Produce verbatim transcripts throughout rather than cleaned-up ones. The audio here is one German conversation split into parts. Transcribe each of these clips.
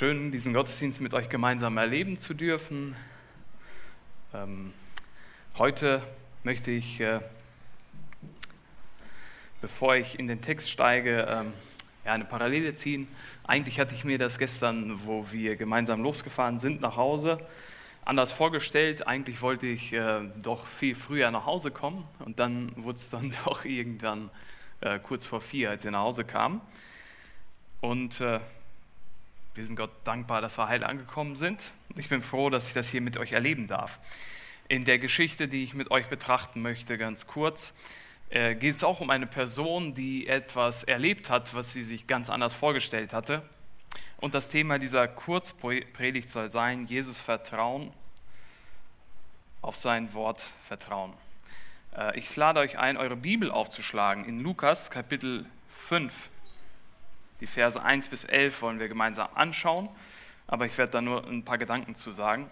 Schön, diesen Gottesdienst mit euch gemeinsam erleben zu dürfen. Ähm, heute möchte ich, äh, bevor ich in den Text steige, ähm, ja, eine Parallele ziehen. Eigentlich hatte ich mir das gestern, wo wir gemeinsam losgefahren sind, nach Hause, anders vorgestellt. Eigentlich wollte ich äh, doch viel früher nach Hause kommen und dann wurde es dann doch irgendwann äh, kurz vor vier, als wir nach Hause kamen. Und äh, wir sind Gott dankbar, dass wir heil angekommen sind. Ich bin froh, dass ich das hier mit euch erleben darf. In der Geschichte, die ich mit euch betrachten möchte, ganz kurz, äh, geht es auch um eine Person, die etwas erlebt hat, was sie sich ganz anders vorgestellt hatte. Und das Thema dieser Kurzpredigt soll sein: Jesus vertrauen, auf sein Wort vertrauen. Äh, ich lade euch ein, eure Bibel aufzuschlagen. In Lukas Kapitel fünf. Die Verse eins bis elf wollen wir gemeinsam anschauen, aber ich werde da nur ein paar Gedanken zu sagen.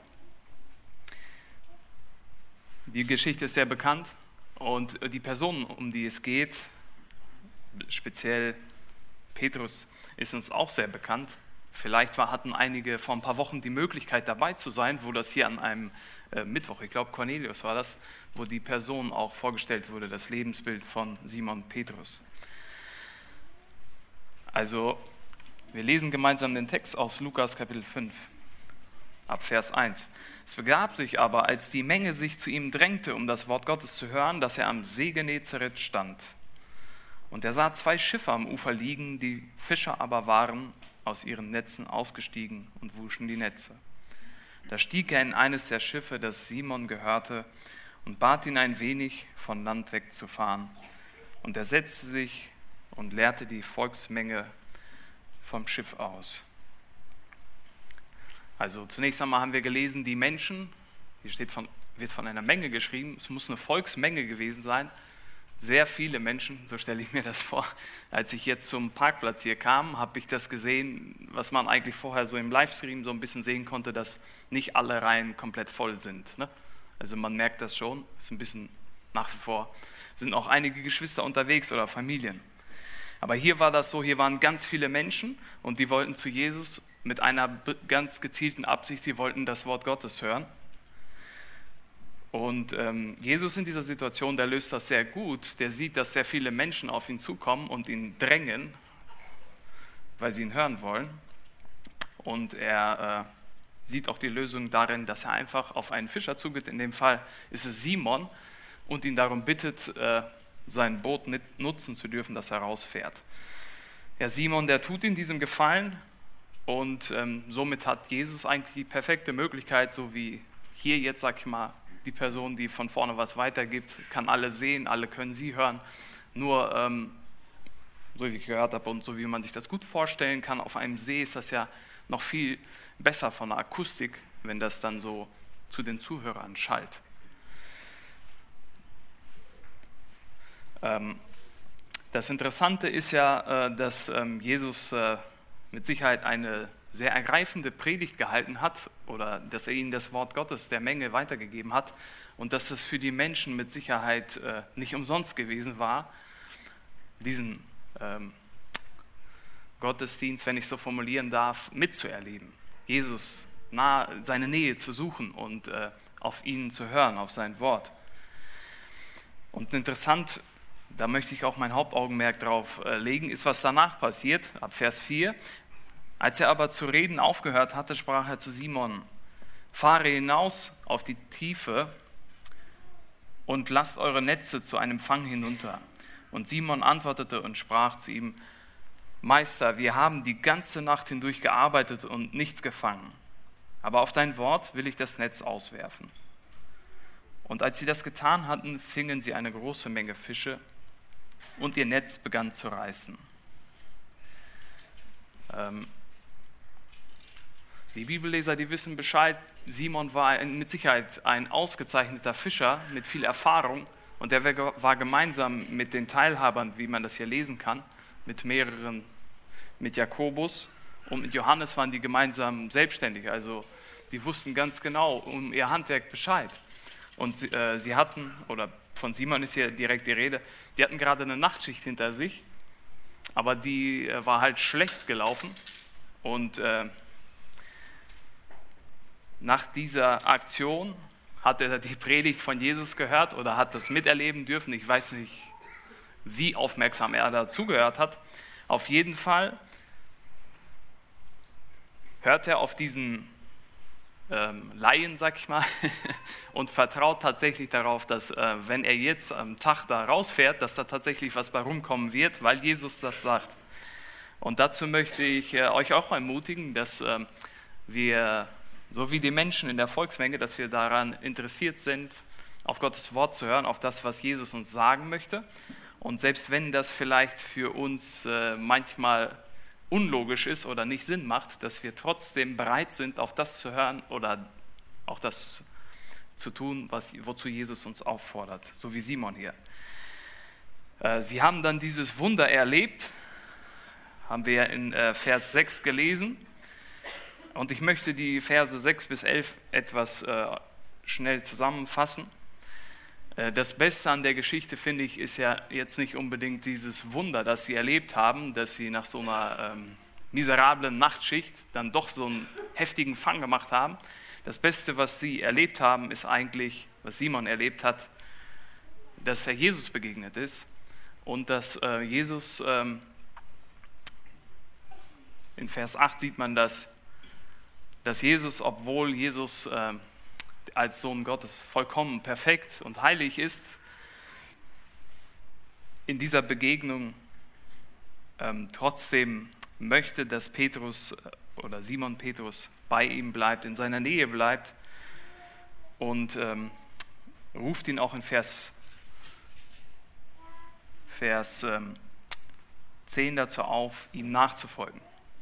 Die Geschichte ist sehr bekannt und die Person, um die es geht, speziell Petrus, ist uns auch sehr bekannt. Vielleicht war, hatten einige vor ein paar Wochen die Möglichkeit dabei zu sein, wo das hier an einem äh, Mittwoch, ich glaube Cornelius war das, wo die Person auch vorgestellt wurde, das Lebensbild von Simon Petrus. Also, wir lesen gemeinsam den Text aus Lukas Kapitel fünf, ab Vers eins. Es begab sich aber, als die Menge sich zu ihm drängte, um das Wort Gottes zu hören, dass er am See Genezareth stand. Und er sah zwei Schiffe am Ufer liegen, die Fischer aber waren aus ihren Netzen ausgestiegen und wuschen die Netze. Da stieg er in eines der Schiffe, das Simon gehörte, und bat ihn ein wenig von Land wegzufahren. Und er setzte sich und leerte die Volksmenge vom Schiff aus. Also zunächst einmal haben wir gelesen, die Menschen, hier steht von, wird von einer Menge geschrieben, es muss eine Volksmenge gewesen sein, sehr viele Menschen, so stelle ich mir das vor. Als ich jetzt zum Parkplatz hier kam, habe ich das gesehen, was man eigentlich vorher so im Livestream so ein bisschen sehen konnte, dass nicht alle Reihen komplett voll sind. Ne? Also man merkt das schon, ist ein bisschen nach wie vor, sind auch einige Geschwister unterwegs oder Familien. Aber hier war das so, hier waren ganz viele Menschen und die wollten zu Jesus mit einer ganz gezielten Absicht, sie wollten das Wort Gottes hören. Und ähm, Jesus in dieser Situation, der löst das sehr gut, der sieht, dass sehr viele Menschen auf ihn zukommen und ihn drängen, weil sie ihn hören wollen. Und er äh, sieht auch die Lösung darin, dass er einfach auf einen Fischer zugeht, in dem Fall ist es Simon, und ihn darum bittet, äh, sein Boot nutzen zu dürfen, das er rausfährt. Ja, Simon, der tut ihm diesen Gefallen und ähm, somit hat Jesus eigentlich die perfekte Möglichkeit, so wie hier jetzt, sag ich mal, die Person, die von vorne was weitergibt, kann alle sehen, alle können sie hören. Nur, ähm, so wie ich gehört habe und so wie man sich das gut vorstellen kann, auf einem See ist das ja noch viel besser von der Akustik, wenn das dann so zu den Zuhörern schallt. Das Interessante ist ja, dass Jesus mit Sicherheit eine sehr ergreifende Predigt gehalten hat oder dass er ihnen das Wort Gottes der Menge weitergegeben hat und dass es für die Menschen mit Sicherheit nicht umsonst gewesen war, diesen Gottesdienst, wenn ich so formulieren darf, mitzuerleben. Jesus, nah, seine Nähe zu suchen und auf ihn zu hören, auf sein Wort. Und interessant, da möchte ich auch mein Hauptaugenmerk drauf legen, ist, was danach passiert, ab Vers vier. Als er aber zu reden aufgehört hatte, sprach er zu Simon: Fahre hinaus auf die Tiefe und lasst eure Netze zu einem Fang hinunter. Und Simon antwortete und sprach zu ihm: Meister, wir haben die ganze Nacht hindurch gearbeitet und nichts gefangen. Aber auf dein Wort will ich das Netz auswerfen. Und als sie das getan hatten, fingen sie eine große Menge Fische, und ihr Netz begann zu reißen. Ähm, die Bibelleser, die wissen Bescheid, Simon war mit Sicherheit ein ausgezeichneter Fischer mit viel Erfahrung und er war gemeinsam mit den Teilhabern, wie man das hier lesen kann, mit mehreren, mit Jakobus und mit Johannes waren die gemeinsam selbstständig, also die wussten ganz genau um ihr Handwerk Bescheid. Und sie, äh, sie hatten, oder von Simon ist hier direkt die Rede, die hatten gerade eine Nachtschicht hinter sich, aber die äh, war halt schlecht gelaufen und äh, nach dieser Aktion hat er die Predigt von Jesus gehört oder hat das miterleben dürfen. Ich weiß nicht, wie aufmerksam er da zugehört hat. Auf jeden Fall hört er auf diesen ähm, Laien, sag ich mal, und vertraut tatsächlich darauf, dass äh, wenn er jetzt am Tag da rausfährt, dass da tatsächlich was bei rumkommen wird, weil Jesus das sagt. Und dazu möchte ich äh, euch auch ermutigen, dass äh, wir, so wie die Menschen in der Volksmenge, dass wir daran interessiert sind, auf Gottes Wort zu hören, auf das, was Jesus uns sagen möchte. Und selbst wenn das vielleicht für uns äh, manchmal unlogisch ist oder nicht Sinn macht, dass wir trotzdem bereit sind, auf das zu hören oder auch das zu tun, was, wozu Jesus uns auffordert, so wie Simon hier. Äh, sie haben dann dieses Wunder erlebt, haben wir in äh, Vers sechs gelesen. Und ich möchte die Verse sechs bis elf etwas äh, schnell zusammenfassen. Äh, das Beste an der Geschichte, finde ich, ist ja jetzt nicht unbedingt dieses Wunder, das sie erlebt haben, dass sie nach so einer ähm, miserablen Nachtschicht dann doch so einen heftigen Fang gemacht haben. Das Beste, was sie erlebt haben, ist eigentlich, was Simon erlebt hat, dass er Jesus begegnet ist und dass äh, Jesus, ähm, in Vers acht sieht man das, dass Jesus, obwohl Jesus äh, als Sohn Gottes vollkommen perfekt und heilig ist, in dieser Begegnung ähm, trotzdem möchte, dass Petrus oder Simon Petrus bei ihm bleibt, in seiner Nähe bleibt und ähm, ruft ihn auch in Vers, Vers ähm, zehn dazu auf, ihm nachzufolgen.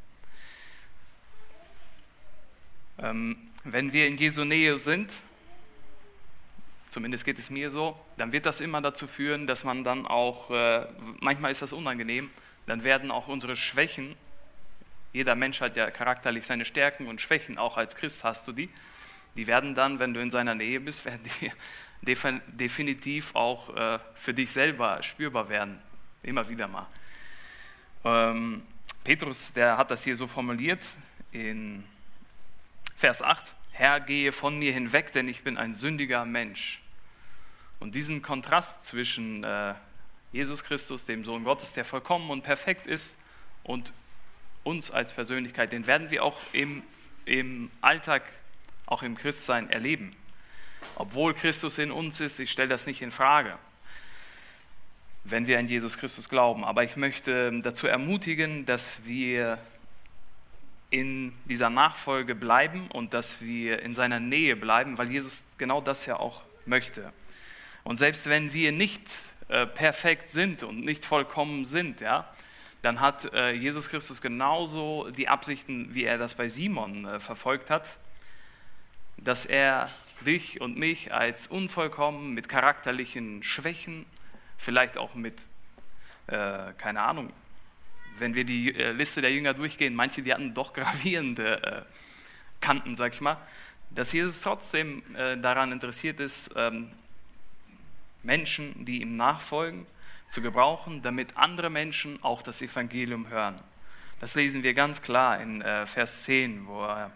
Wenn wir in Jesu Nähe sind, zumindest geht es mir so, dann wird das immer dazu führen, dass man dann auch, äh, manchmal ist das unangenehm, dann werden auch unsere Schwächen, jeder Mensch hat ja charakterlich seine Stärken und Schwächen, auch als Christ hast du die, die werden dann, wenn du in seiner Nähe bist, werden die definitiv auch äh, für dich selber spürbar werden, immer wieder mal. Ähm, Petrus, der hat das hier so formuliert in Vers acht, Herr, gehe von mir hinweg, denn ich bin ein sündiger Mensch. Und diesen Kontrast zwischen äh, Jesus Christus, dem Sohn Gottes, der vollkommen und perfekt ist, und uns als Persönlichkeit, den werden wir auch im, im Alltag, auch im Christsein erleben. Obwohl Christus in uns ist, ich stelle das nicht in Frage, wenn wir an Jesus Christus glauben. Aber ich möchte dazu ermutigen, dass wir in dieser Nachfolge bleiben und dass wir in seiner Nähe bleiben, weil Jesus genau das ja auch möchte. Und selbst wenn wir nicht äh, perfekt sind und nicht vollkommen sind, ja, dann hat äh, Jesus Christus genauso die Absichten, wie er das bei Simon äh, verfolgt hat, dass er dich und mich als unvollkommen, mit charakterlichen Schwächen, vielleicht auch mit, äh, keine Ahnung, wenn wir die äh, Liste der Jünger durchgehen, manche, die hatten doch gravierende äh, Kanten, sag ich mal, dass Jesus trotzdem äh, daran interessiert ist, ähm, Menschen, die ihm nachfolgen, zu gebrauchen, damit andere Menschen auch das Evangelium hören. Das lesen wir ganz klar in äh, Vers zehn, wo er,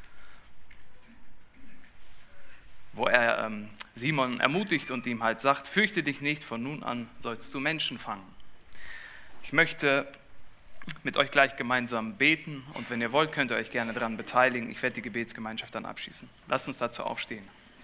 wo er ähm, Simon ermutigt und ihm halt sagt, fürchte dich nicht, von nun an sollst du Menschen fangen. Ich möchte mit euch gleich gemeinsam beten und wenn ihr wollt, könnt ihr euch gerne daran beteiligen. Ich werde die Gebetsgemeinschaft dann abschließen. Lasst uns dazu aufstehen.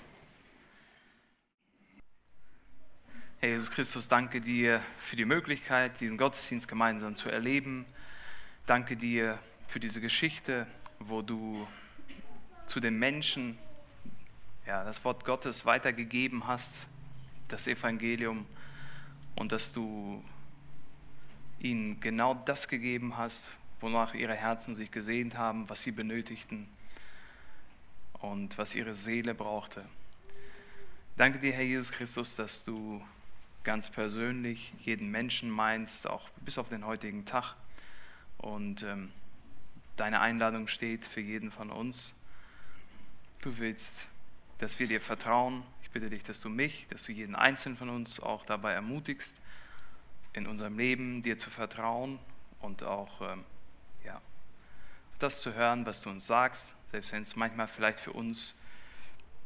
Herr Jesus Christus, danke dir für die Möglichkeit, diesen Gottesdienst gemeinsam zu erleben. Danke dir für diese Geschichte, wo du zu den Menschen ja, das Wort Gottes weitergegeben hast, das Evangelium, und dass du ihnen genau das gegeben hast, wonach ihre Herzen sich gesehnt haben, was sie benötigten und was ihre Seele brauchte. Danke dir, Herr Jesus Christus, dass du ganz persönlich jeden Menschen meinst, auch bis auf den heutigen Tag. Und ähm, deine Einladung steht für jeden von uns. Du willst, dass wir dir vertrauen. Ich bitte dich, dass du mich, dass du jeden Einzelnen von uns auch dabei ermutigst, in unserem Leben dir zu vertrauen und auch ähm, ja, das zu hören, was du uns sagst, selbst wenn es manchmal vielleicht für uns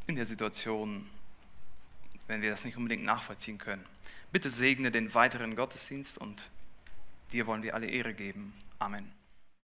in der Situation, wenn wir das nicht unbedingt nachvollziehen können. Bitte segne den weiteren Gottesdienst und dir wollen wir alle Ehre geben. Amen.